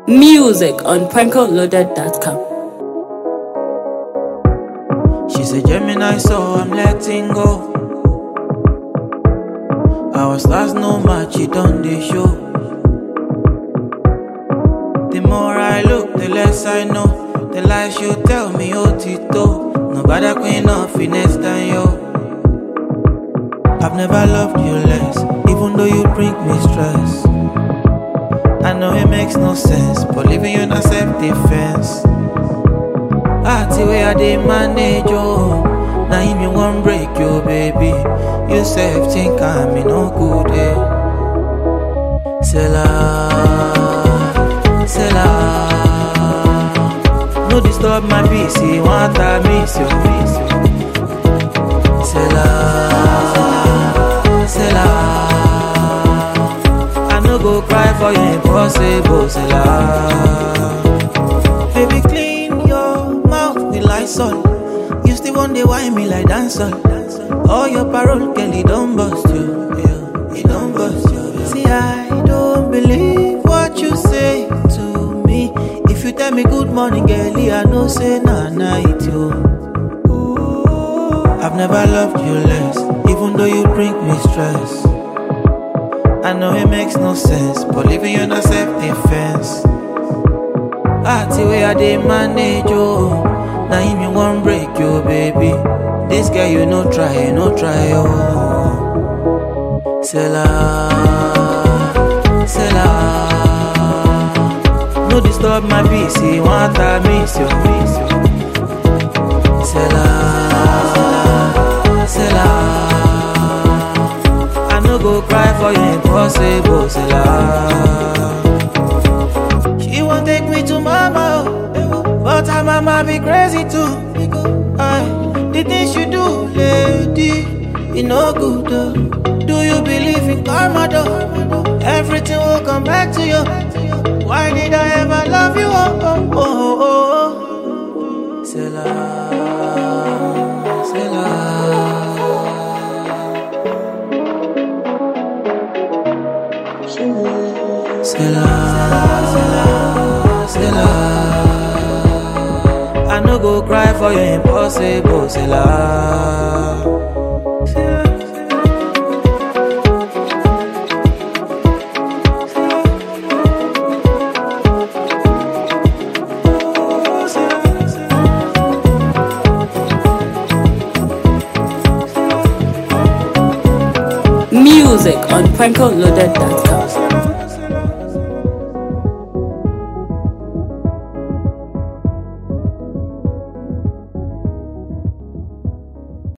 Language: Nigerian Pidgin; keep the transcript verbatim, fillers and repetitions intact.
Music on Pranko Loaded dot com. She's a Gemini, so I'm letting go. Our stars no match, it on the show. The more I look, the less I know. The lies you tell me, oh Tito. Nobody queen of finesse than you. I've never loved you less, even though you bring me stress. I know it makes no sense, but leaving you in a self-defense. I tell you I did manage you. Now if you won't break you, baby. You self think I'm in no good day. Say la, say la. No disturb my peace, you want I miss you, miss you. Say la, say la. I no go cry for you, impossible, say la. Baby, clean your mouth with Lysol. You still want to whine me like dancer. All your parole, Kelly, don't bust you. Yeah, he don't bust you. Yeah. See, I don't believe what you say to me. If you tell me good morning, girlie, I know say nah night you. I've never loved you less, even though you bring me stress. I know it makes no sense, but leaving you in a self-defense. I tell you I did manage you. Now if you won't break you, baby. This girl you no try, no try, oh. Say la, say la. No disturb my peace, you want I miss you, miss you. Say la, say la. I no go cry for you, impossible, say la. She won't take me to mama, but her mama be crazy too. Aye. The things you do, lady, you no good though. Do you believe in karma though? Everything will come back to you. Why did I ever love you? Oh, oh, oh, oh. C'est la, c'est la. C'est la, c'est la. I no go cry for you, impossible, c'est la. Music on Pranko Loaded dot com.